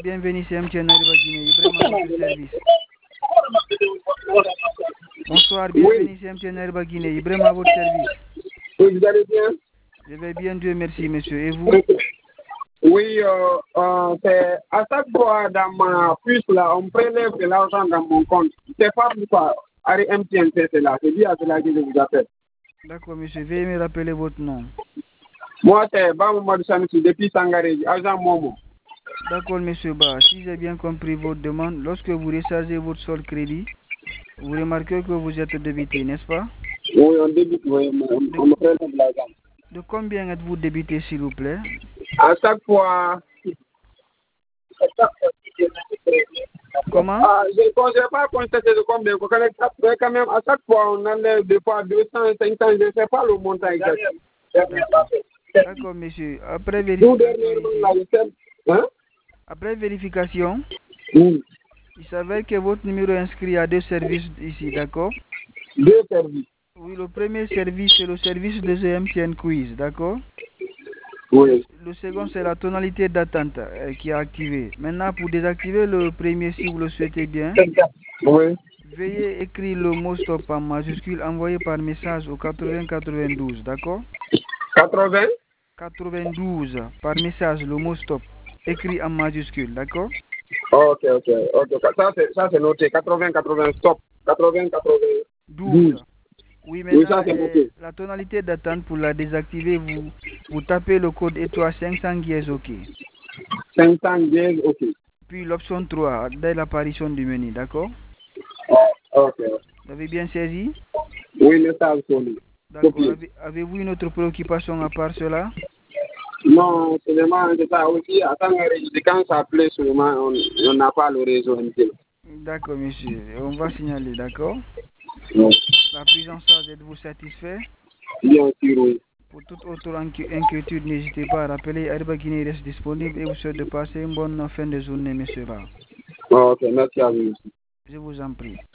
bienvenue, c'est MTN Ariba Guinée. Ibrahim à votre service. Bonsoir, bienvenue, c'est MTN Ariba Guinée. Ibrahim à votre service. Oui, vous allez bien? Je vais bien, Dieu merci, monsieur. Et vous? Oui, c'est à chaque fois dans ma puce là, on prélève de l'argent dans mon compte. C'est pas pourquoi Ari MTN fait cela. C'est bien à cela que je vous appelle. D'accord, monsieur. Veuillez me rappeler votre nom. Moi, c'est Bamou Madouchamiti depuis Sangaré, agent Momo. D'accord, monsieur Ba. Si j'ai bien compris votre demande, lorsque vous rechargez votre sol crédit, vous remarquez que vous êtes débité, n'est-ce pas? Oui, on débute, oui, on me prélève de l'argent. De combien êtes-vous débité, s'il vous plaît? À chaque fois. Comment? Je ne sais pas constater de combien. Quand même, à chaque fois, on enlève des fois 200, 500, je ne sais pas le montant exact. D'accord, monsieur. Après vérification ici, Hein? après vérification, Oui. il s'avère que votre numéro est inscrit à 2 services ici, d'accord? 2 services. Oui, le premier service, c'est le service de MTN Quiz, d'accord? Oui. Le second, c'est la tonalité d'attente qui est activée. Maintenant, pour désactiver le premier, si vous le souhaitez bien, Oui. veuillez écrire le mot stop en majuscule envoyé par message au 8092, d'accord? 80? 92 par message, le mot stop, écrit en majuscule, d'accord? Ok. Ça, c'est noté. 80, stop. 80, 12. 12. Oui, Oui, maintenant, ça, c'est noté. la tonalité d'attente pour la désactiver, vous tapez le code étoile 500 guises OK. 510, ok. Puis l'option 3, dès l'apparition du menu, d'accord? Ok. Vous avez bien saisi? Oui, message sonné. D'accord. Avez-vous une autre préoccupation à part cela? Non, seulement, c'est ça aussi. À quand ça plaît seulement, on n'a pas le réseau. D'accord, monsieur. On va signaler, d'accord? Oui. La prise en charge, êtes-vous satisfait? Bien sûr, oui. Pour toute autre inquiétude, n'hésitez pas à rappeler. Ariba Guinée reste disponible et vous souhaite de passer une bonne fin de journée, monsieur Ba. Ok, merci à vous. Je vous en prie.